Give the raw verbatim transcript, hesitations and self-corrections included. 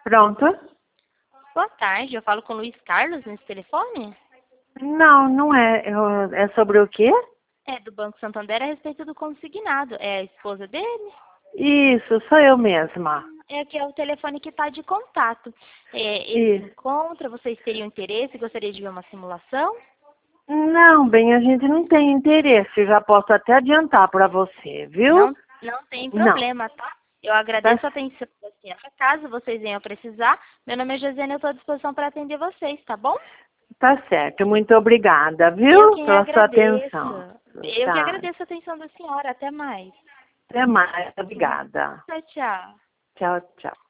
Pronto? Boa tarde, eu falo com o Luiz Carlos nesse telefone? Não, não é. Eu- é sobre o quê? É do Banco Santander a respeito do consignado. É a esposa dele? Isso, sou eu mesma. É que é o telefone que está de contato. É, ele se Isso. encontra, vocês teriam interesse, gostaria de ver uma simulação? Não, bem, a gente não tem interesse. Já posso até adiantar para você, viu? Não, não tem Não. problema, tá? Eu Tá, agradeço a atenção da senhora. Caso vocês venham precisar, meu nome é Josiane, eu estou à disposição para atender vocês, tá bom? tá certo. Muito obrigada, Eu viu? quem Pela sua agradeço. atenção. Eu que Tá. agradeço a atenção da senhora. Até mais. Até mais. Obrigada. Tchau, tchau. Tchau, tchau.